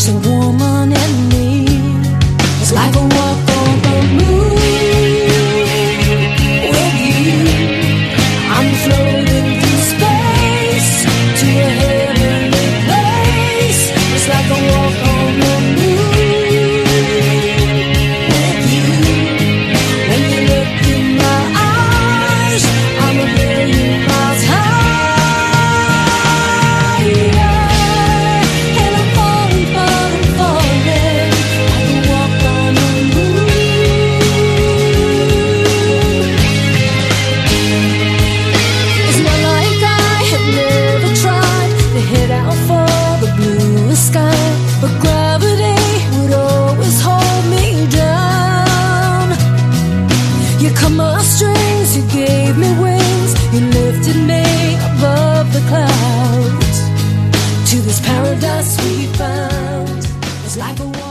a woman in me. It's like a walk on the moon with you. I'm floating through space to a heavenly place. It's like a walk on the moon with you. When you look in my eyes, I'm a million miles high, yeah. And I'm falling, falling, falling. I can walk on the moon. It's not like I have never tried to head out for the bluest sky, but gravity would always hold me down. You cut my strings, you gave me wings, you lifted me above the clouds to this paradise we found. It's like a